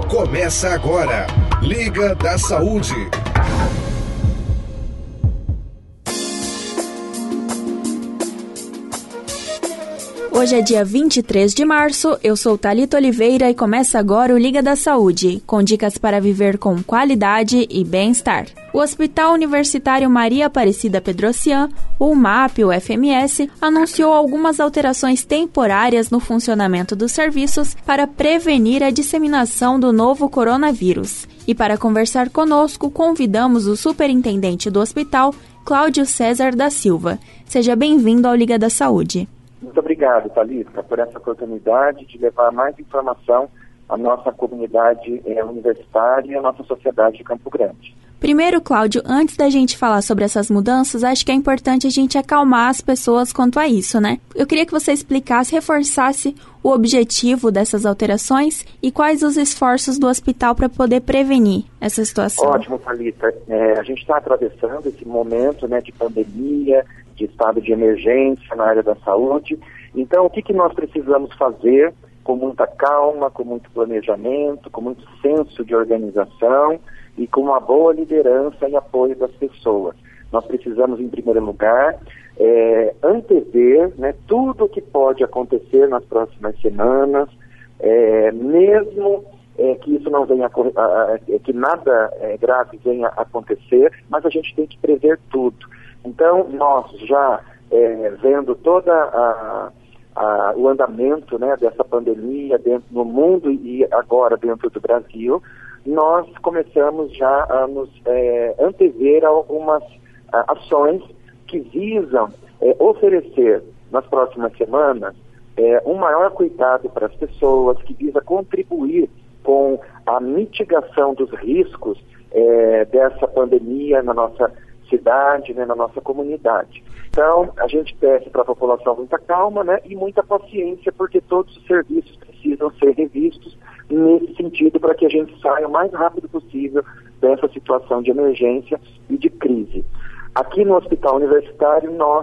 Começa agora, Liga da Saúde. Hoje é dia 23 de março, eu sou Thalita Oliveira e começa agora o Liga da Saúde, com dicas para viver com qualidade e bem-estar. O Hospital Universitário Maria Aparecida Pedrocian, o MAP, o FMS, anunciou algumas alterações temporárias no funcionamento dos serviços para prevenir a disseminação do novo coronavírus. E para conversar conosco, convidamos o superintendente do hospital, Cláudio César da Silva. Seja bem-vindo ao Liga da Saúde. Muito obrigado, Thalita, por essa oportunidade de levar mais informação à nossa comunidade universitária e à nossa sociedade de Campo Grande. Primeiro, Cláudio, antes da gente falar sobre essas mudanças, acho que é importante a gente acalmar as pessoas quanto a isso, né? Eu queria que você explicasse, reforçasse o objetivo dessas alterações e quais os esforços do hospital para poder prevenir essa situação. Ótimo, Thalita. A gente está atravessando esse momento, de pandemia, de estado de emergência na área da saúde. Então, o que nós precisamos fazer com muita calma, com muito planejamento, com muito senso de organização e com uma boa liderança e apoio das pessoas? Nós precisamos, em primeiro lugar, antever tudo o que pode acontecer nas próximas semanas, mesmo que isso não venha que nada grave venha a acontecer, mas a gente tem que prever tudo. Então, nós já vendo toda o andamento dessa pandemia no mundo e agora dentro do Brasil, nós começamos já a nos antever algumas ações que visam oferecer nas próximas semanas um maior cuidado para as pessoas, que visa contribuir com a mitigação dos riscos dessa pandemia na nossa cidade, na nossa comunidade. Então, a gente pede para a população muita calma, e muita paciência, porque todos os serviços precisam ser revistos nesse sentido, para que a gente saia o mais rápido possível dessa situação de emergência e de crise. Aqui no Hospital Universitário, nós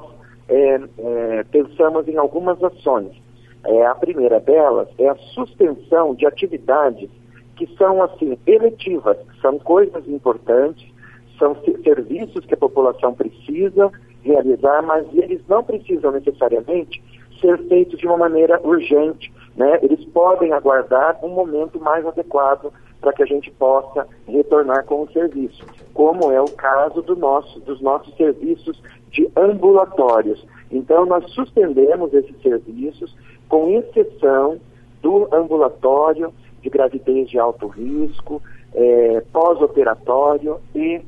pensamos em algumas ações. A primeira delas é a suspensão de atividades que são, eletivas, são coisas importantes, são serviços que a população precisa realizar, mas eles não precisam necessariamente ser feitos de uma maneira urgente, Eles podem aguardar um momento mais adequado para que a gente possa retornar com o serviço, como é o caso dos nossos serviços de ambulatórios. Então, nós suspendemos esses serviços, com exceção do ambulatório de gravidez de alto risco, pós-operatório e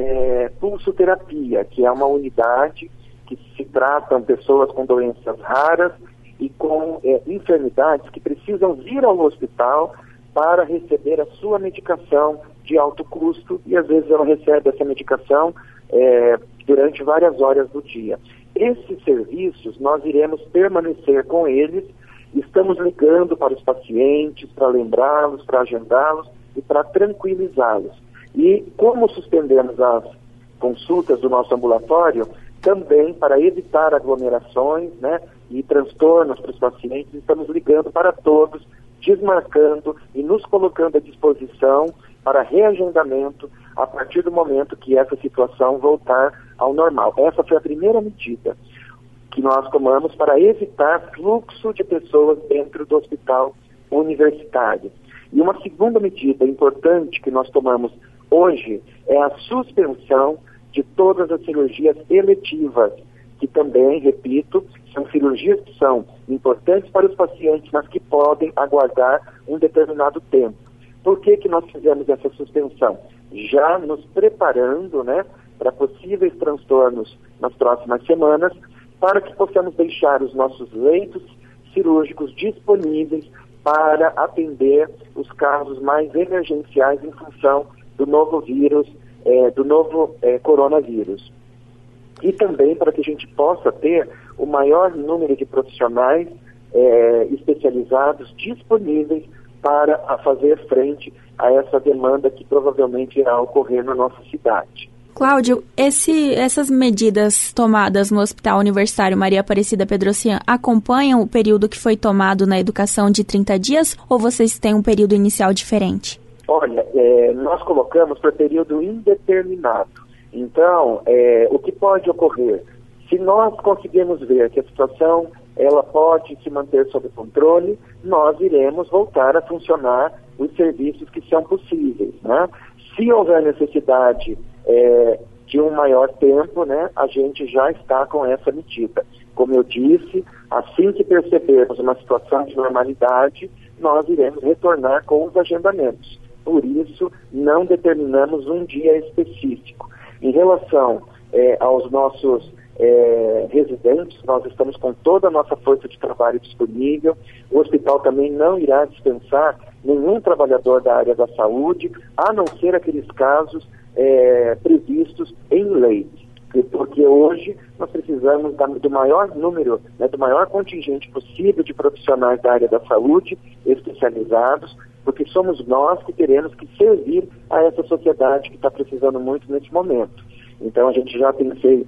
pulsoterapia, que é uma unidade que se tratam pessoas com doenças raras e com enfermidades que precisam vir ao hospital para receber a sua medicação de alto custo, e às vezes ela recebe essa medicação durante várias horas do dia. Esses serviços, nós iremos permanecer com eles, estamos ligando para os pacientes, para lembrá-los, para agendá-los e para tranquilizá-los. E como suspendemos as consultas do nosso ambulatório, também para evitar aglomerações e transtornos para os pacientes, estamos ligando para todos, desmarcando e nos colocando à disposição para reagendamento a partir do momento que essa situação voltar ao normal. Essa foi a primeira medida que nós tomamos para evitar fluxo de pessoas dentro do hospital universitário. E uma segunda medida importante que nós tomamos hoje é a suspensão de todas as cirurgias eletivas, que também, repito, são cirurgias que são importantes para os pacientes, mas que podem aguardar um determinado tempo. Por que nós fizemos essa suspensão? Já nos preparando para possíveis transtornos nas próximas semanas, para que possamos deixar os nossos leitos cirúrgicos disponíveis para atender os casos mais emergenciais em função do novo vírus, do novo coronavírus. E também para que a gente possa ter o maior número de profissionais especializados disponíveis para fazer frente a essa demanda que provavelmente irá ocorrer na nossa cidade. Cláudio, essas medidas tomadas no Hospital Universitário Maria Aparecida Pedrocian acompanham o período que foi tomado na educação de 30 dias ou vocês têm um período inicial diferente? Olha, nós colocamos para período indeterminado. Então, o que pode ocorrer? Se nós conseguirmos ver que a situação ela pode se manter sob controle, nós iremos voltar a funcionar os serviços que são possíveis, né? Se houver necessidade de um maior tempo, né, a gente já está com essa medida. Como eu disse, assim que percebermos uma situação de normalidade, nós iremos retornar com os agendamentos. Por isso, não determinamos um dia específico. Em relação aos nossos residentes, nós estamos com toda a nossa força de trabalho disponível. O hospital também não irá dispensar nenhum trabalhador da área da saúde, a não ser aqueles casos previstos em lei. Porque hoje nós precisamos do maior número, né, do maior contingente possível de profissionais da área da saúde especializados, porque somos nós que teremos que servir a essa sociedade que está precisando muito nesse momento. Então a gente já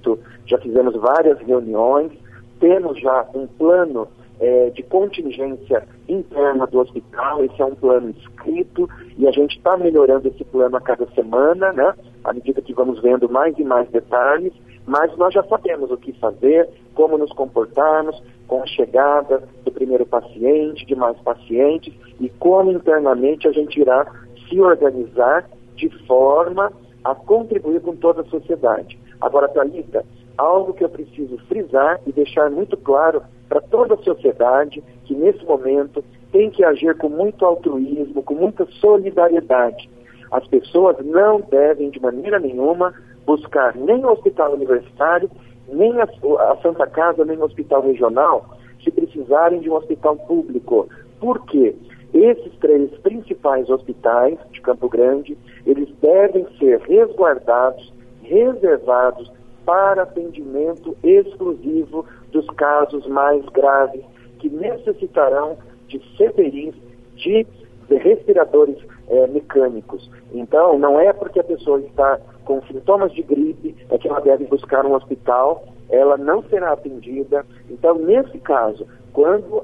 fizemos várias reuniões, temos já um plano de contingência interna do hospital, esse é um plano escrito e a gente está melhorando esse plano a cada semana, né? À medida que vamos vendo mais e mais detalhes, mas nós já sabemos o que fazer, como nos comportarmos com a chegada do primeiro paciente, de mais pacientes e como internamente a gente irá se organizar de forma a contribuir com toda a sociedade. Agora, Thalita, algo que eu preciso frisar e deixar muito claro para toda a sociedade, que nesse momento tem que agir com muito altruísmo, com muita solidariedade. As pessoas não devem, de maneira nenhuma, buscar nem o hospital universitário, nem a Santa Casa, nem o hospital regional, se precisarem de um hospital público. Por quê? Esses 3 principais hospitais de Campo Grande, eles devem ser resguardados, reservados para atendimento exclusivo dos casos mais graves, que necessitarão de CPIs, de respiradores mecânicos. Então, não é porque a pessoa está com sintomas de gripe que ela deve buscar um hospital, ela não será atendida. Então, nesse caso, quando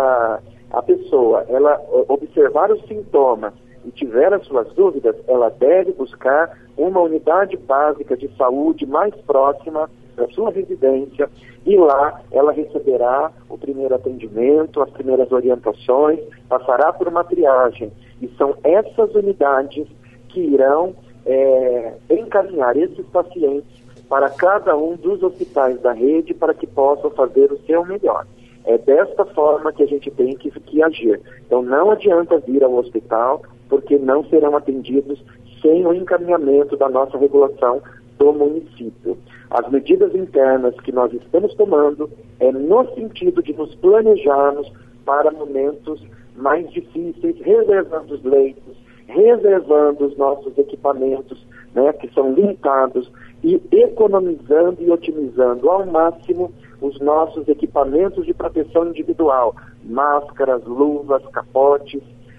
a pessoa ela observar os sintomas e tiver as suas dúvidas, ela deve buscar uma unidade básica de saúde mais próxima da sua residência e lá ela receberá o primeiro atendimento, as primeiras orientações, passará por uma triagem e são essas unidades que irão encaminhar esses pacientes para cada um dos hospitais da rede para que possam fazer o seu melhor. É desta forma que a gente tem que agir. Então não adianta vir ao hospital porque não serão atendidos sem o encaminhamento da nossa regulação do município. As medidas internas que nós estamos tomando é no sentido de nos planejarmos para momentos mais difíceis, reservando os leitos, reservando os nossos equipamentos, né, que são limitados, e economizando e otimizando ao máximo os nossos equipamentos de proteção individual, máscaras, luvas, capotes.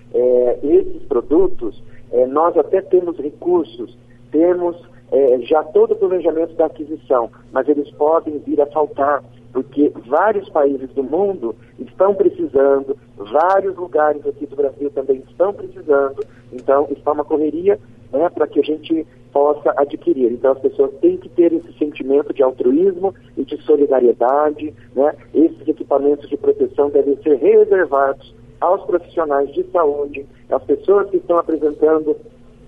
Esses produtos, nós até temos recursos, temos já todo o planejamento da aquisição, mas eles podem vir a faltar, porque vários países do mundo estão precisando, vários lugares aqui do Brasil também estão precisando, então está uma correria, né, para que a gente possa adquirir. Então as pessoas têm que ter esse sentimento de altruísmo e de solidariedade, né? Esses equipamentos de proteção devem ser reservados aos profissionais de saúde, às pessoas que estão apresentando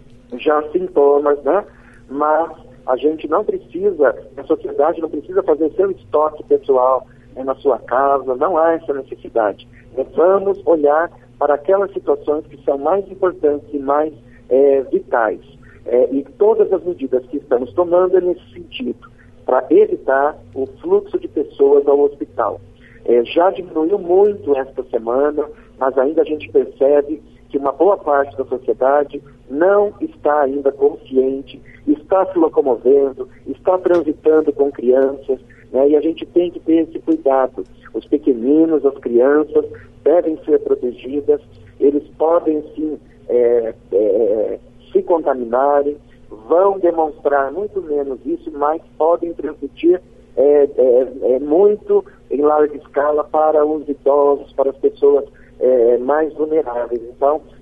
já sintomas, né? Mas a gente não precisa, a sociedade não precisa fazer seu estoque pessoal na sua casa, não há essa necessidade. Vamos olhar para aquelas situações que são mais importantes e mais vitais. E todas as medidas que estamos tomando é nesse sentido, para evitar o fluxo de pessoas ao hospital. Já diminuiu muito esta semana, mas ainda a gente percebe que uma boa parte da sociedade não está ainda consciente, está se locomovendo, está transitando com crianças, né? E a gente tem que ter esse cuidado. Os pequeninos, as crianças devem ser protegidas, eles podem sim se contaminarem, vão demonstrar muito menos isso, mas podem transmitir muito em larga escala para os idosos, para as pessoas mais vulneráveis. Então,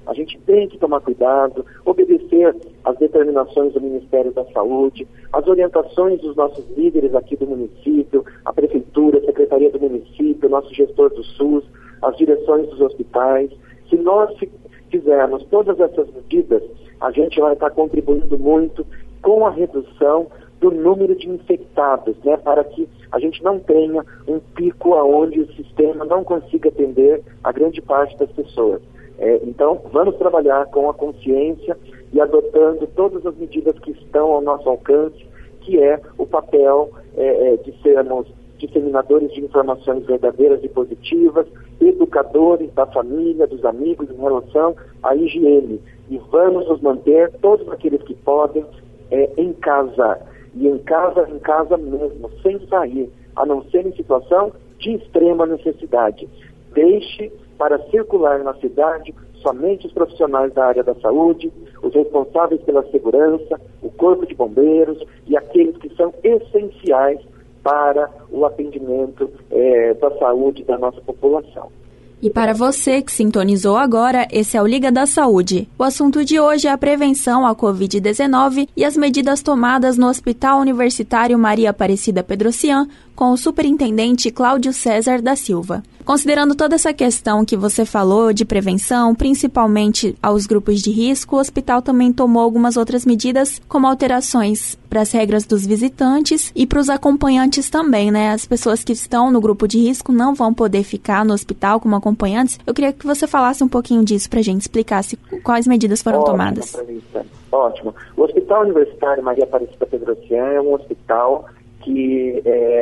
a gente tem que tomar cuidado, obedecer às determinações do Ministério da Saúde, às orientações dos nossos líderes aqui do município, a Prefeitura, a Secretaria do Município, o nosso gestor do SUS, as direções dos hospitais. Se nós fizermos todas essas medidas, a gente vai estar contribuindo muito com a redução do número de infectados, né, para que a gente não tenha um pico aonde o sistema não consiga atender a grande parte das pessoas. Então, vamos trabalhar com a consciência e adotando todas as medidas que estão ao nosso alcance, que é o papel de sermos disseminadores de informações verdadeiras e positivas, educadores da família, dos amigos em relação à higiene. E vamos nos manter, todos aqueles que podem, em casa. E em casa mesmo, sem sair, a não ser em situação de extrema necessidade. Deixe para circular na cidade somente os profissionais da área da saúde, os responsáveis pela segurança, o corpo de bombeiros e aqueles que são essenciais para o atendimento da saúde da nossa população. E para você que sintonizou agora, esse é o Liga da Saúde. O assunto de hoje é a prevenção à Covid-19 e as medidas tomadas no Hospital Universitário Maria Aparecida Pedrocian com o superintendente Cláudio César da Silva. Considerando toda essa questão que você falou de prevenção, principalmente aos grupos de risco, o hospital também tomou algumas outras medidas, como alterações para as regras dos visitantes e para os acompanhantes também, né? As pessoas que estão no grupo de risco não vão poder ficar no hospital como acompanhantes. Eu queria que você falasse um pouquinho disso para a gente, explicasse quais medidas foram tomadas. Ótimo. O Hospital Universitário Maria Aparecida Pedrocian é um hospital que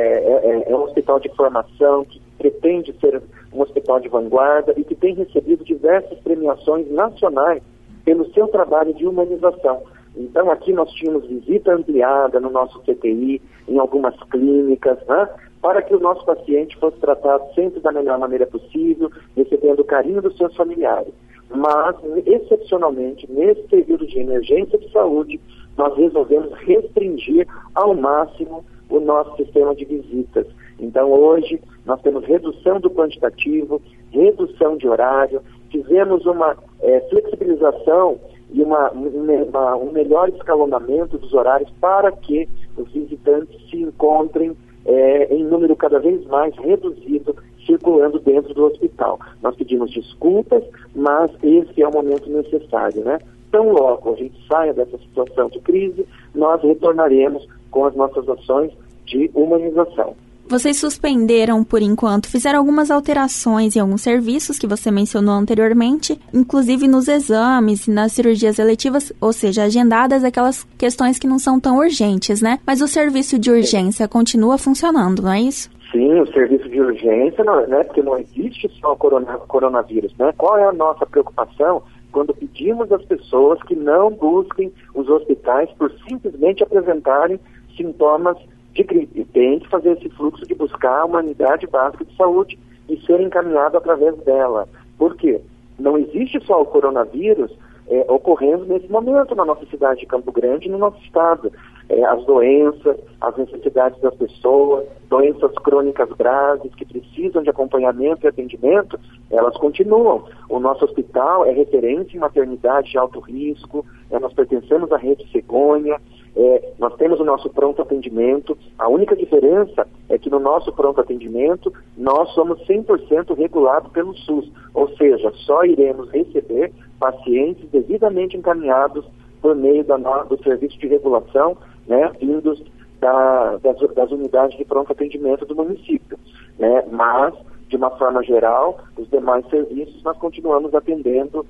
é um hospital de formação, que pretende ser um hospital de vanguarda e que tem recebido diversas premiações nacionais pelo seu trabalho de humanização. Então, aqui nós tínhamos visita ampliada no nosso CTI, em algumas clínicas, né, para que o nosso paciente fosse tratado sempre da melhor maneira possível, recebendo o carinho dos seus familiares. Mas, excepcionalmente, nesse período de emergência de saúde, nós resolvemos restringir ao máximo o nosso sistema de visitas. Então, hoje, nós temos redução do quantitativo, redução de horário, fizemos uma flexibilização e um melhor escalonamento dos horários para que os visitantes se encontrem em número cada vez mais reduzido, circulando dentro do hospital. Nós pedimos desculpas, mas esse é o momento necessário, né? Tão logo a gente saia dessa situação de crise, nós retornaremos com as nossas ações de humanização. Vocês suspenderam, por enquanto, fizeram algumas alterações em alguns serviços que você mencionou anteriormente, inclusive nos exames, nas cirurgias eletivas, ou seja, agendadas aquelas questões que não são tão urgentes, né? Mas o serviço de urgência continua funcionando, não é isso? Sim, o serviço de urgência, né? Porque não existe só o coronavírus, né? Qual é a nossa preocupação quando pedimos às pessoas que não busquem os hospitais por simplesmente apresentarem sintomas de gripe? Tem que fazer esse fluxo de buscar a unidade básica de saúde e ser encaminhado através dela. Por quê? Não existe só o coronavírus ocorrendo nesse momento na nossa cidade de Campo Grande e no nosso estado. As doenças, as necessidades das pessoas, doenças crônicas graves que precisam de acompanhamento e atendimento, elas continuam. O nosso hospital é referência em maternidade de alto risco, nós pertencemos à rede Cegonha, nós temos o nosso pronto atendimento. A única diferença é que no nosso pronto atendimento nós somos 100% regulados pelo SUS, ou seja, só iremos receber pacientes devidamente encaminhados por meio do serviço de regulação, né, vindos das unidades de pronto atendimento do município, né? Mas, de uma forma geral, os demais serviços nós continuamos atendendo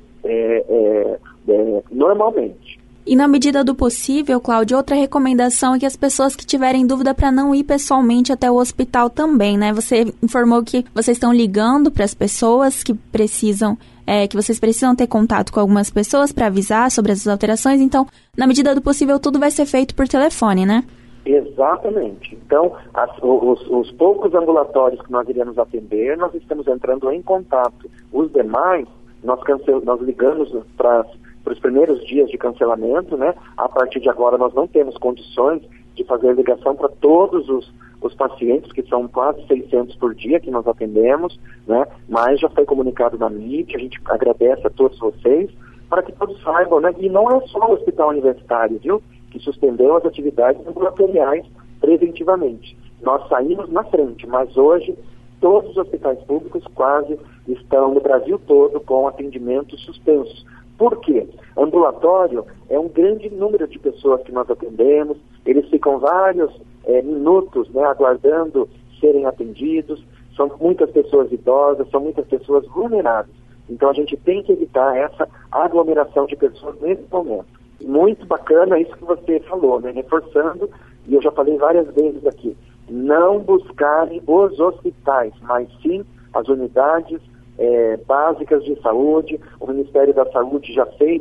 normalmente. E na medida do possível, Cláudio, outra recomendação é que as pessoas que tiverem dúvida para não ir pessoalmente até o hospital também, né? Você informou que vocês estão ligando para as pessoas que precisam, que vocês precisam ter contato com algumas pessoas para avisar sobre as alterações. Então, na medida do possível, tudo vai ser feito por telefone, né? Exatamente. Então, os poucos ambulatórios que nós iremos atender, nós estamos entrando em contato. Os demais, nós ligamos para os primeiros dias de cancelamento, né? A partir de agora nós não temos condições de fazer ligação para todos os pacientes, que são quase 600 por dia que nós atendemos, né? Mas já foi comunicado na mídia, a gente agradece a todos vocês, para que todos saibam, né? E não é só o hospital universitário, viu, que suspendeu as atividades ambulatoriais preventivamente. Nós saímos na frente, mas hoje todos os hospitais públicos quase estão no Brasil todo com atendimentos suspensos. Por quê? Ambulatório é um grande número de pessoas que nós atendemos, eles ficam vários minutos, né, aguardando serem atendidos, são muitas pessoas idosas, são muitas pessoas vulneráveis. Então a gente tem que evitar essa aglomeração de pessoas nesse momento. Muito bacana isso que você falou, né? Reforçando, e eu já falei várias vezes aqui, não buscarem os hospitais, mas sim as unidades básicas de saúde. O Ministério da Saúde já fez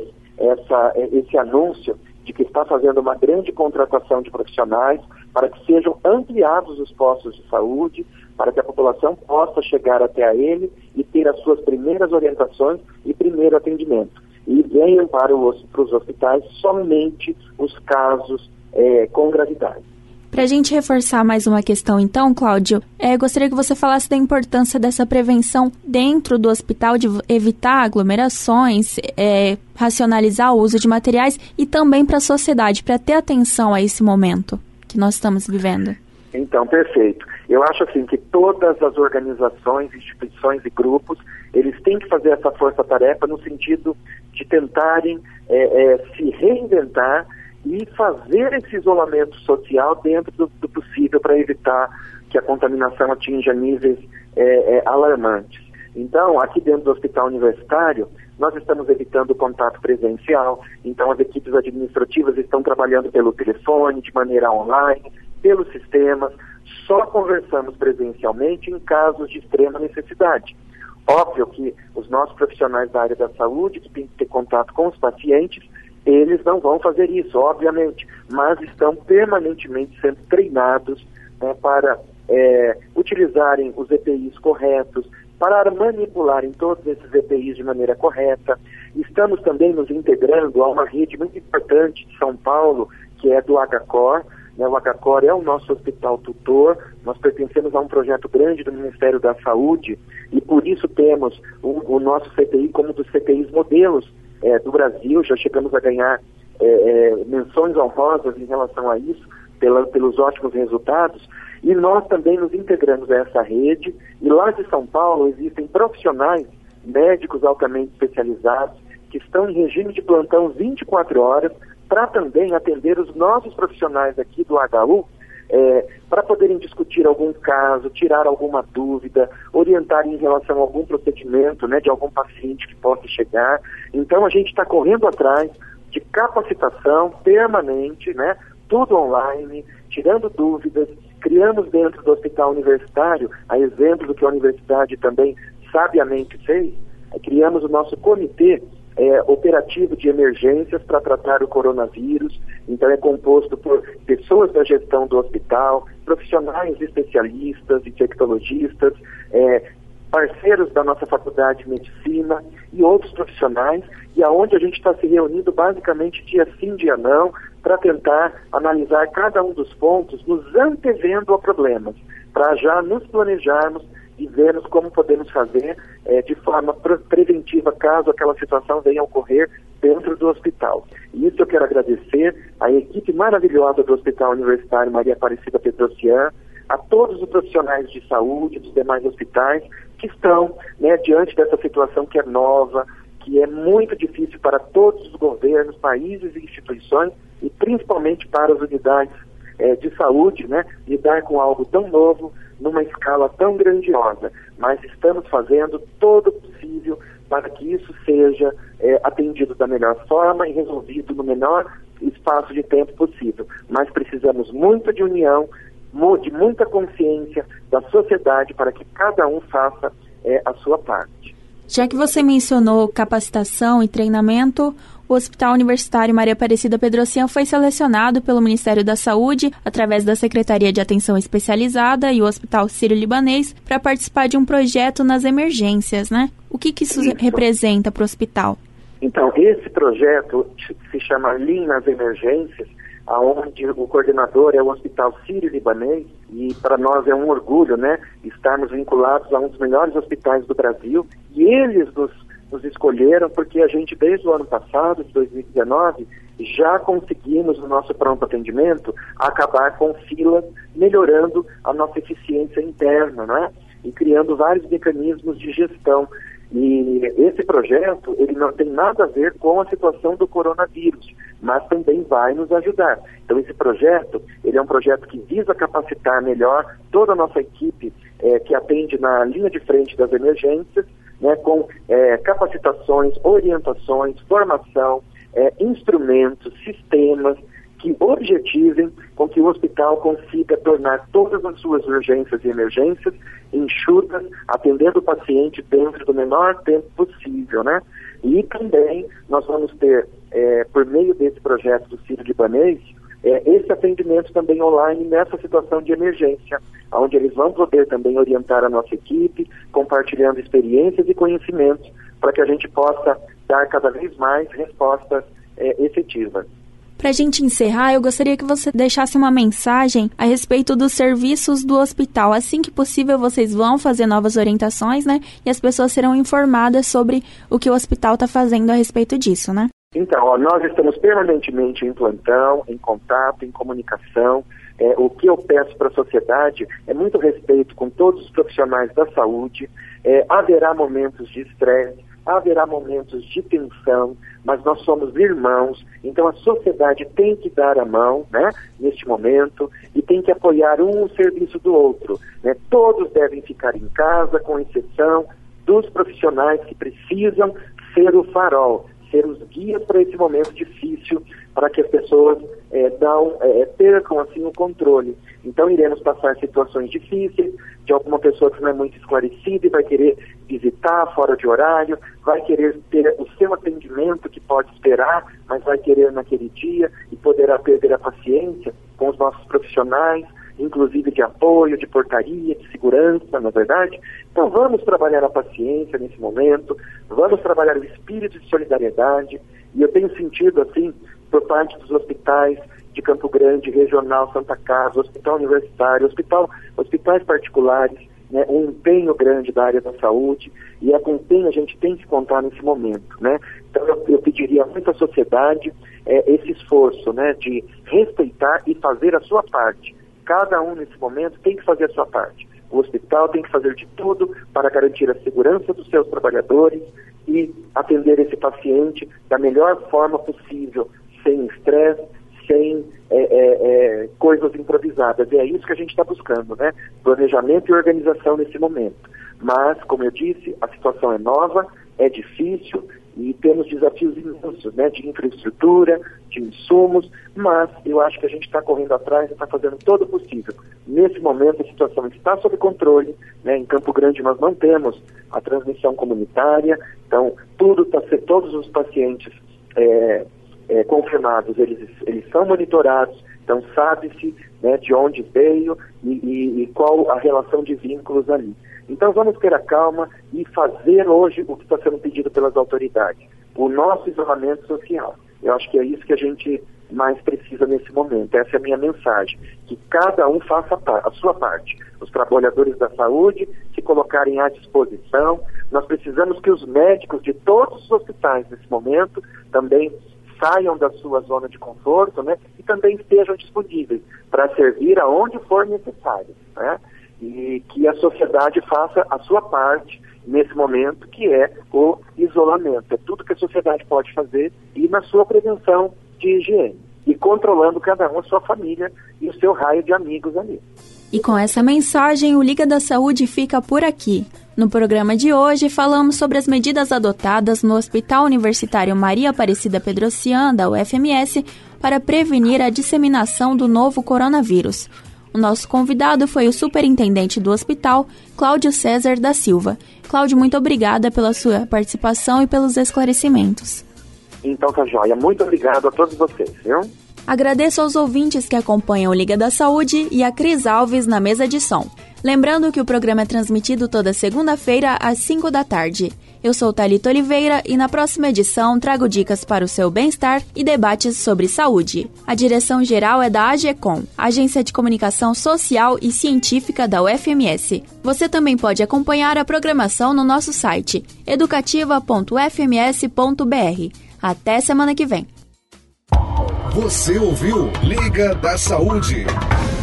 esse anúncio de que está fazendo uma grande contratação de profissionais para que sejam ampliados os postos de saúde, para que a população possa chegar até a ele e ter as suas primeiras orientações e primeiro atendimento. E venham para os hospitais somente os casos com gravidade. Para a gente reforçar mais uma questão, então, Cláudio, gostaria que você falasse da importância dessa prevenção dentro do hospital, de evitar aglomerações, racionalizar o uso de materiais e também para a sociedade, para ter atenção a esse momento que nós estamos vivendo. Então, perfeito. Eu acho assim que todas as organizações, instituições e grupos, eles têm que fazer essa força-tarefa no sentido de tentarem se reinventar e fazer esse isolamento social dentro do possível para evitar que a contaminação atinja níveis alarmantes. Então, aqui dentro do hospital universitário, nós estamos evitando o contato presencial, então as equipes administrativas estão trabalhando pelo telefone, de maneira online, pelos sistemas, só conversamos presencialmente em casos de extrema necessidade. Óbvio que os nossos profissionais da área da saúde, que têm que ter contato com os pacientes, eles não vão fazer isso, obviamente, mas estão permanentemente sendo treinados para utilizarem os EPIs corretos, para manipularem todos esses EPIs de maneira correta. Estamos também nos integrando a uma rede muito importante de São Paulo, que é do HCOR. O HCOR é o nosso hospital tutor, nós pertencemos a um projeto grande do Ministério da Saúde e por isso temos o nosso CTI como dos CTIs modelos do Brasil. Já chegamos a ganhar menções honrosas em relação a isso, pelos ótimos resultados, e nós também nos integramos a essa rede, e lá de São Paulo existem profissionais, médicos altamente especializados, que estão em regime de plantão 24 horas, para também atender os nossos profissionais aqui do HU, para poderem discutir algum caso, tirar alguma dúvida, orientar em relação a algum procedimento, de algum paciente que possa chegar. Então a gente está correndo atrás de capacitação permanente, tudo online, tirando dúvidas. Criamos dentro do hospital universitário, a exemplo do que a universidade também sabiamente fez, criamos o nosso comitê operativo de emergências para tratar o coronavírus. Então é composto por pessoas da gestão do hospital, profissionais especialistas, infectologistas, parceiros da nossa faculdade de medicina e outros profissionais, e aonde a gente está se reunindo basicamente dia sim, dia não, para tentar analisar cada um dos pontos, nos antevendo a problemas, para já nos planejarmos e vermos como podemos fazer de forma preventiva caso aquela situação venha a ocorrer dentro do hospital. E isso eu quero agradecer à equipe maravilhosa do Hospital Universitário Maria Aparecida Pedrocian, a todos os profissionais de saúde dos demais hospitais que estão diante dessa situação que é nova, que é muito difícil para todos os governos, países e instituições, e principalmente para as unidades de saúde, lidar com algo tão novo, numa escala tão grandiosa, mas estamos fazendo todo o possível para que isso seja atendido da melhor forma e resolvido no menor espaço de tempo possível. Mas precisamos muito de união, de muita consciência da sociedade para que cada um faça a sua parte. Já que você mencionou capacitação e treinamento, o Hospital Universitário Maria Aparecida Pedrocian foi selecionado pelo Ministério da Saúde, através da Secretaria de Atenção Especializada e o Hospital Sírio-Libanês, para participar de um projeto nas emergências, O que isso representa para o hospital? Então, esse projeto se chama Lean nas Emergências, onde o coordenador é o Hospital Sírio-Libanês, e para nós é um orgulho, né, estarmos vinculados a um dos melhores hospitais do Brasil, e eles nos escolheram porque a gente, desde o ano passado, de 2019, já conseguimos, no nosso pronto atendimento, acabar com filas, melhorando a nossa eficiência interna, né, e criando vários mecanismos de gestão. E esse projeto, ele não tem nada a ver com a situação do coronavírus, mas também vai nos ajudar. Então, esse projeto, ele é um projeto que visa capacitar melhor toda a nossa equipe que atende na linha de frente das emergências, né, com capacitações, orientações, formação, instrumentos, sistemas que objetivem com que o hospital consiga tornar todas as suas urgências e emergências enxutas, atendendo o paciente dentro do menor tempo possível, né? E também nós vamos ter, por meio desse projeto do Sírio-Libanês, esse atendimento também online nessa situação de emergência, onde eles vão poder também orientar a nossa equipe, compartilhando experiências e conhecimentos, para que a gente possa dar cada vez mais respostas efetivas. Para a gente encerrar, eu gostaria que você deixasse uma mensagem a respeito dos serviços do hospital. Assim que possível, vocês vão fazer novas orientações, né? E as pessoas serão informadas sobre o que o hospital está fazendo a respeito disso, né? Então, nós estamos permanentemente em plantão, em contato, em comunicação. O que eu peço para a sociedade é muito respeito com todos os profissionais da saúde. Haverá momentos de estresse, haverá momentos de tensão, mas nós somos irmãos, então a sociedade tem que dar a mão, né, neste momento, e tem que apoiar um o serviço do outro, né? Todos devem ficar em casa, com exceção dos profissionais que precisam ser o farol, ser os guias para esse momento difícil, para que as pessoas percam assim o controle. Então iremos passar situações difíceis, de alguma pessoa que não é muito esclarecida e vai querer visitar fora de horário, vai querer ter o seu atendimento que pode esperar, mas vai querer naquele dia e poderá perder a paciência com os nossos profissionais, inclusive de apoio, de portaria, de segurança, na verdade. Então vamos trabalhar a paciência nesse momento, vamos trabalhar o espírito de solidariedade, e eu tenho sentido, assim, por parte dos hospitais de Campo Grande, Regional, Santa Casa, Hospital Universitário, hospitais particulares, né, um empenho grande da área da saúde, e é com quem a gente tem que contar nesse momento, né? Então eu pediria muito à sociedade esse esforço, né, de respeitar e fazer a sua parte. Cada um nesse momento tem que fazer a sua parte. O hospital tem que fazer de tudo para garantir a segurança dos seus trabalhadores e atender esse paciente da melhor forma possível, sem estresse, sem coisas improvisadas. E é isso que a gente está buscando, né? Planejamento e organização nesse momento. Mas, como eu disse, a situação é nova, é difícil e temos desafios imensos, né? De infraestrutura, de insumos, mas eu acho que a gente está correndo atrás e está fazendo todo o possível. Nesse momento a situação está sob controle, né? Em Campo Grande nós não temos a transmissão comunitária, então todos os pacientes confirmados, eles são monitorados, então sabe-se, né, de onde veio e qual a relação de vínculos ali. Então vamos ter a calma e fazer hoje o que está sendo pedido pelas autoridades, o nosso isolamento social. Eu acho que é isso que a gente mais precisa nesse momento. Essa é a minha mensagem, que cada um faça a sua parte. Os trabalhadores da saúde se colocarem à disposição. Nós precisamos que os médicos de todos os hospitais nesse momento também saiam da sua zona de conforto, né, e também estejam disponíveis para servir aonde for necessário, né, e que a sociedade faça a sua parte nesse momento, que é o isolamento. É tudo que a sociedade pode fazer e na sua prevenção de higiene, e controlando cada um a sua família e o seu raio de amigos ali. E com essa mensagem, o Liga da Saúde fica por aqui. No programa de hoje, falamos sobre as medidas adotadas no Hospital Universitário Maria Aparecida Pedrocian, da UFMS, para prevenir a disseminação do novo coronavírus. O nosso convidado foi o superintendente do hospital, Cláudio César da Silva. Cláudio, muito obrigada pela sua participação e pelos esclarecimentos. Então tá joia. Muito obrigado a todos vocês, viu? Agradeço aos ouvintes que acompanham o Liga da Saúde e a Cris Alves na mesa de som. Lembrando que o programa é transmitido toda segunda-feira às 5 da tarde. Eu sou Thalita Oliveira e na próxima edição trago dicas para o seu bem-estar e debates sobre saúde. A direção geral é da AGECOM, Agência de Comunicação Social e Científica da UFMS. Você também pode acompanhar a programação no nosso site educativa.ufms.br. Até semana que vem. Você ouviu Liga da Saúde.